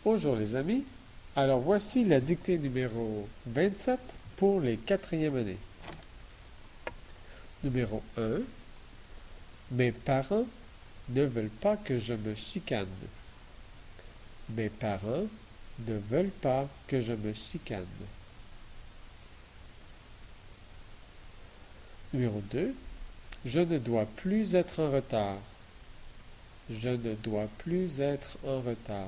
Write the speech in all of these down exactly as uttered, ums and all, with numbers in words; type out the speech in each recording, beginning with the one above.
Bonjour les amis, alors voici la dictée numéro vingt-sept pour les quatrièmes années. Numéro un. Mes parents ne veulent pas que je me chicane. Mes parents ne veulent pas que je me chicane. Numéro deux. Je ne dois plus être en retard. Je ne dois plus être en retard.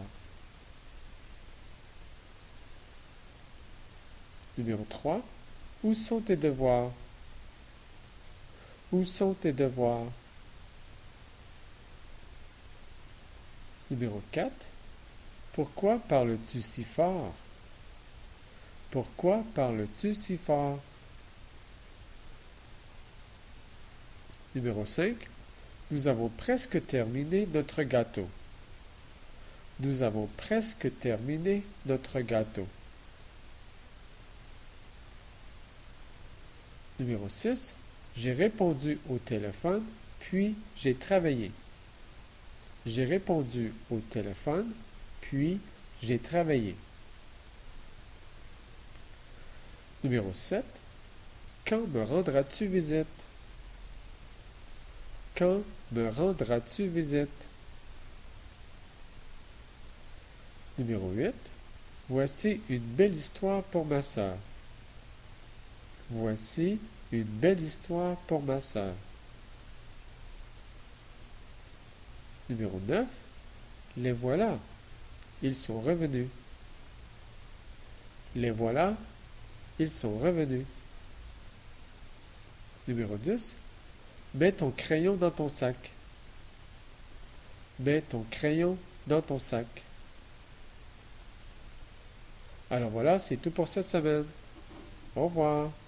Numéro trois. Où sont tes devoirs? Où sont tes devoirs? Numéro quatre. Pourquoi parles-tu si fort? Pourquoi parles-tu si fort? Numéro cinq. Nous avons presque terminé notre gâteau. Nous avons presque terminé notre gâteau. Numéro six. J'ai répondu au téléphone, puis j'ai travaillé. J'ai répondu au téléphone, puis j'ai travaillé. Numéro sept. Quand me rendras-tu visite? Quand me rendras-tu visite? Numéro huit. Voici une belle histoire pour ma sœur. Voici une belle histoire pour ma sœur. Numéro neuf. Les voilà. Ils sont revenus. Les voilà. Ils sont revenus. Numéro dix. Mets ton crayon dans ton sac. Mets ton crayon dans ton sac. Alors voilà, c'est tout pour cette semaine. Au revoir.